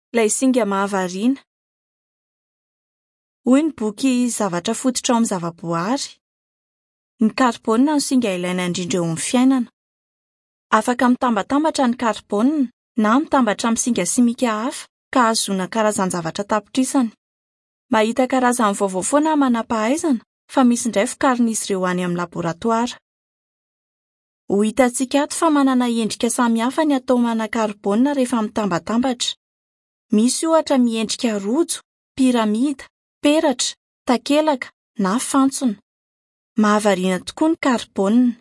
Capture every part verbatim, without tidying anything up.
Ilay singa mahavariana. Hoy ny boky zavatra fototra ao amin'ny zavaboary. Ny karbonina no singa ilaina indrindra eo amin'ny fiainana. Afaka mitambatambatra ny karbonina na mitambatra amin'ny singa simika hafa ka ahazoana karazan-javatra tapitrisany. Mahita karazany vaovao foana manam-pahaizana fa misy indray vokarin'izy ireo any amin'ny laboratoara. Ho hitantsika ato fa manana endrika samihafa ny atomana karbonina rehefa mitambatambatra. Misy ohatra miendrika rojo, piramida, peratra, takelaka na fantsona. Mahavariana tokoa ny karbonina.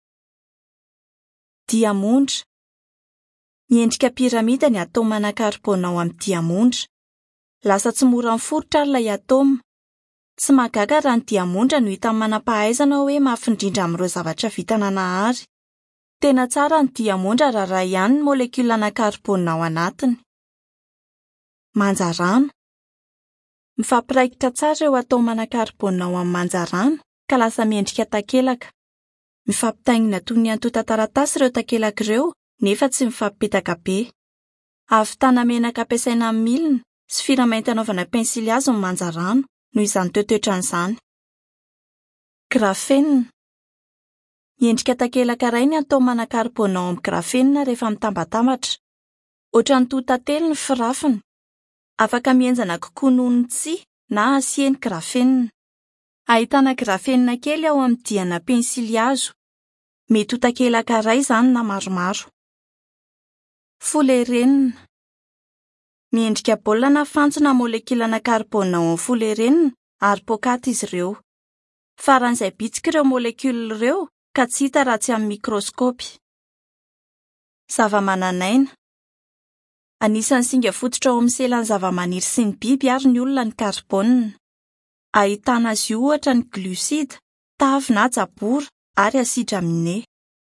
Diamondra. Miendrika piramida ny atomana karbonina ao amin'ny diamondra. Lasa tsy mora miforotra ilay atoma. Tsy mahagaga raha ny diamondra no hita manam-pahaizana hoe mafindrindra amin'ireo zavatra vita nanahary. Tena tsara ny diamondra raha iray ihany ny molekulana karbonina ao anatiny. Manjarano. Mifampiraikitra tsara ireo atomana karbonina ao amin'ny manjarano ka lasa miendrika takelaka. Mifampitaingina toy ny antota taratasy ireo takelaka ireo nefa tsy mifampipetaka be. Ahavitana menaka ampiasaina amin'ny milina sy fira mainty anaovana pensily hazo ny manjarano noho izany toetoetrany izany. Grafenina. Miendrika takelaka iray ny atomana karbonina ao amin'ny grafenina rehefa mitambatambatra. Ohatran'ny totately ny firafiny. Afaka mihenjana kokoa noho ny tsihy na asiany grafenina. Ahitana grafenina kely ao amin'ny diana pensily hazo. Mety ho takelaka iray izany na maromaro. Folerenina. Miendrika baolina na fantsona molekulana karbonina ao amin'ny folerenina ary poakaty izy ireo. Faran'izay bitsika ireo molekula ireo ka tsy hita raha tsy amin'ny mikroskopy. Zavamananaina. Anisan'ny singa fototra ao amin'ny selan'ny zavamaniry sy ny biby ary ny olona ny karbonina. Ahitana azy io ohatra ny glucide, tavy na jabora ary asidra aminé.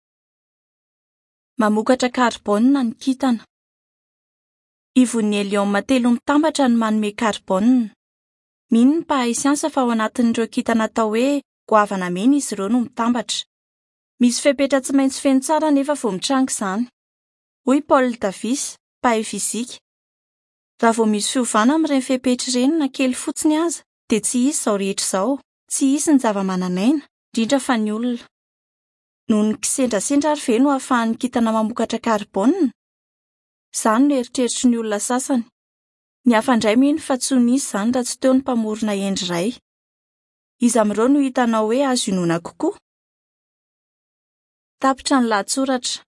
Mamokatra karbonina ny kintana. Ivon'ny helioma telo mitambatra no manome karbonina. Mino ny mpahay siansa fa ao anatin'ireo kintana atao hoe goavana mena izy ireo no mitambatra. Misy fepetra tsy maintsy feno tsara nefa vao mitranga izany. Hoy Paul Davis, mpahay fizika. Raha vao misy fiovana amin'ireny fepetra ireny na kely fotsiny aza, dia tsy hisy izao rehetra izao. Tsy hisy ny zavamananaina, indrindra fa ny olona. Noho ny kisendrasendra ary ve no ahafahan'ny kintana mamokatra karbonina? Izany no eritreritry ny olona sasany. Ny hafa indray mino fa tsy ho nisy izany raha tsy teo ny mpamorona endry. Iza amin'ireo no hitanao hoe azo inoana kokoa? Tapitra ny lahatsoratra.